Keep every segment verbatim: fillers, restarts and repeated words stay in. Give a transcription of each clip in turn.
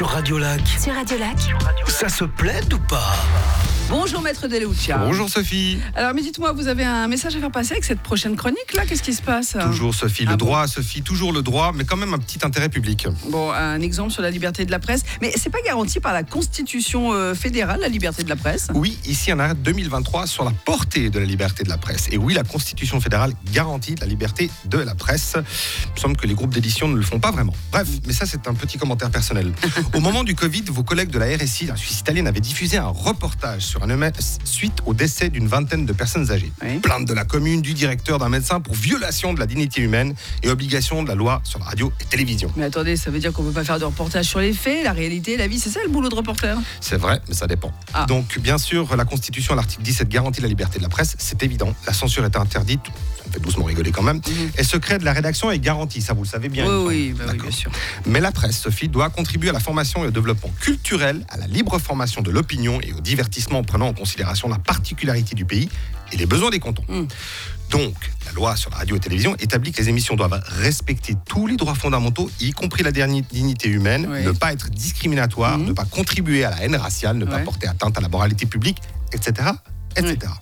sur Radio Lac. Sur Radio Lac. Ça se plaide ou pas? Bonjour Maître Delucia. Bonjour Sophie. Alors mais dites-moi, vous avez un message à faire passer avec cette prochaine chronique là? Qu'est-ce qui se passe? Toujours Sophie, le Ah bon droit Sophie, toujours le droit, mais quand même un petit intérêt public. Bon, un exemple sur la liberté de la presse, mais c'est pas garanti par la Constitution euh, fédérale, la liberté de la presse? Oui, ici un arrêt deux mille vingt-trois sur la portée de la liberté de la presse. Et oui, la Constitution fédérale garantit la liberté de la presse. Il me semble que les groupes d'édition ne le font pas vraiment. Bref, mais ça c'est un petit commentaire personnel. Au moment du Covid, vos collègues de la R S I, la Suisse italienne, avaient diffusé un reportage sur un E M S suite au décès d'une vingtaine de personnes âgées. Oui. Plainte de la commune, du directeur, d'un médecin pour violation de la dignité humaine et obligation de la loi sur la radio et télévision. Mais attendez, ça veut dire qu'on peut pas faire de reportage sur les faits, la réalité, la vie, c'est ça le boulot de reporter? C'est vrai, mais ça dépend. Ah. Donc, bien sûr, la Constitution, l'article dix-sept, garantit la liberté de la presse, c'est évident. La censure est interdite, ça me fait doucement rigoler quand même. Mm-hmm. Et secret de la rédaction est garanti, ça vous le savez bien. Oui, oui, bah oui, D'accord. bien sûr. Mais la presse, Sophie, doit contribuer à la formation et au développement culturel, à la libre formation de l'opinion et au divertissement en prenant en considération la particularité du pays et les besoins des cantons. Mm. Donc, la loi sur la radio et télévision établit que les émissions doivent respecter tous les droits fondamentaux, y compris la dernière dignité humaine, Oui. ne pas être discriminatoire, Mhm. ne pas contribuer à la haine raciale, ne pas Ouais. porter atteinte à la moralité publique, et cetera, et cetera.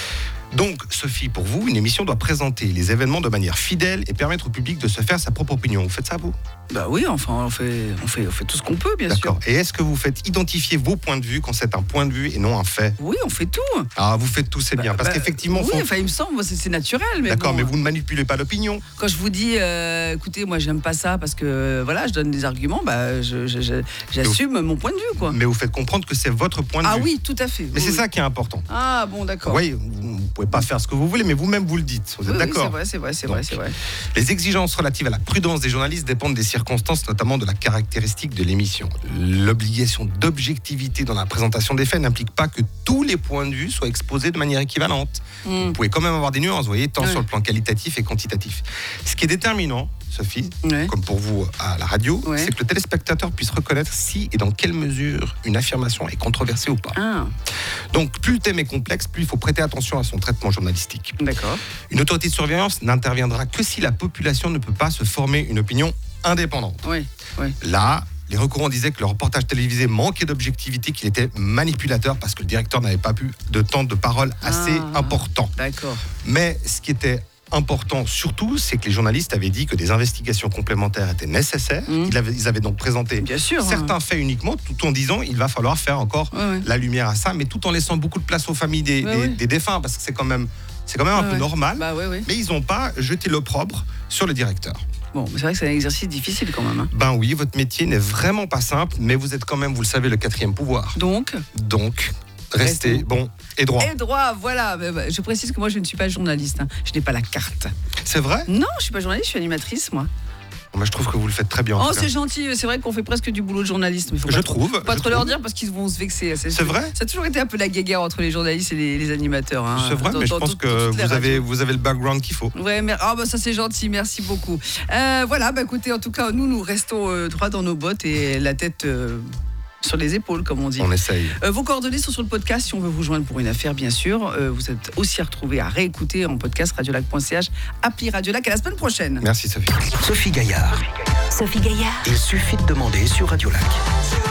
Donc, Sophie, pour vous, une émission doit présenter les événements de manière fidèle et permettre au public de se faire sa propre opinion. Vous faites ça, vous? Bah oui, enfin, on fait, on fait, on fait tout ce qu'on peut, bien sûr. D'accord. Et est-ce que vous faites identifier vos points de vue quand c'est un point de vue et non un fait? Oui, on fait tout. Ah, vous faites tout, c'est bien. Parce Bah, qu'effectivement, oui, faut- enfin, il me semble, moi, c'est, c'est naturel. Mais D'accord, bon, mais vous ne manipulez pas l'opinion. Quand je vous dis, euh, écoutez, moi, j'aime pas ça parce que, euh, voilà, je donne des arguments, bah, je, je- je- j'assume mon point de vue, quoi. Mais vous faites comprendre que c'est votre point de Ah vue. oui, tout à fait. Mais oui, c'est oui. ça qui est important. Ah bon, d'accord. Oui, vous ne pouvez pas faire ce que vous voulez, mais vous-même vous le dites. Vous êtes Oui, oui, d'accord? c'est vrai, c'est vrai, c'est Donc, vrai, c'est vrai. Les exigences relatives à la prudence des journalistes dépendent des circonstances, notamment de la caractéristique de l'émission. L'obligation d'objectivité dans la présentation des faits n'implique pas que tous les points de vue soient exposés de manière équivalente. Mm. Vous pouvez quand même avoir des nuances, vous voyez, tant Ouais. sur le plan qualitatif et quantitatif. Ce qui est déterminant, Sophie, Ouais. comme pour vous à la radio, Ouais. c'est que le téléspectateur puisse reconnaître si et dans quelle mesure une affirmation est controversée ou pas. Ah, Donc, plus le thème est complexe, plus il faut prêter attention à son traitement journalistique. d'accord. Une autorité de surveillance n'interviendra que si la population ne peut pas se former une opinion indépendante. Oui, oui. Là, les recourants disaient que le reportage télévisé manquait d'objectivité, qu'il était manipulateur parce que le directeur n'avait pas pu de temps de parole assez Ah. important. D'accord. Mais ce qui était important surtout, c'est que les journalistes avaient dit que des investigations complémentaires étaient nécessaires. Mmh. Ils, avaient, ils avaient donc présenté Bien sûr. certains hein. faits uniquement, tout en disant il va falloir faire encore Ouais, ouais. la lumière à ça, mais tout en laissant beaucoup de place aux familles des, Ouais, des- ouais. des défunts, parce que c'est quand même, c'est quand même un Ouais, peu ouais. normal. Bah oui, oui. Mais ils n'ont pas jeté l'opprobre sur le directeur. Bon, mais c'est vrai que c'est un exercice difficile quand même. hein. Ben oui, votre métier n'est vraiment pas simple, mais vous êtes quand même, vous le savez, le quatrième pouvoir. Donc, Donc, restez Restez. bon et droit. et droit, voilà. Mais, bah, je précise que moi, je ne suis pas journaliste. hein. Je n'ai pas la carte. C'est vrai? Non, je suis pas journaliste, je suis animatrice, moi. Moi, je trouve que vous le faites très bien. en Oh, tout cas. c'est gentil. C'est vrai qu'on fait presque du boulot de journaliste. Mais faut Je pas trop, trouve, faut pas je trop leur trouve. dire parce qu'ils vont se vexer. C'est vrai? Ça a toujours été un peu la guéguerre entre les journalistes et les, les animateurs. hein. C'est vrai, Dans- mais je dans pense toutes- que toutes les vous avez, radios. vous avez le background qu'il faut. Ouais, mais ah bah ça c'est gentil, merci beaucoup. Euh, voilà, bah écoutez, en tout cas, nous nous restons euh, droit dans nos bottes et la tête euh, sur les épaules, comme on dit. On essaye. Euh, vos coordonnées sont sur le podcast si on veut vous joindre pour une affaire, bien sûr. Euh, vous êtes aussi à retrouver, à réécouter en podcast radiolac point c h, appli Radiolac. À la semaine prochaine. Merci Sophie. Sophie Gaillard. Sophie Gaillard. Il suffit de demander sur Radio Lac.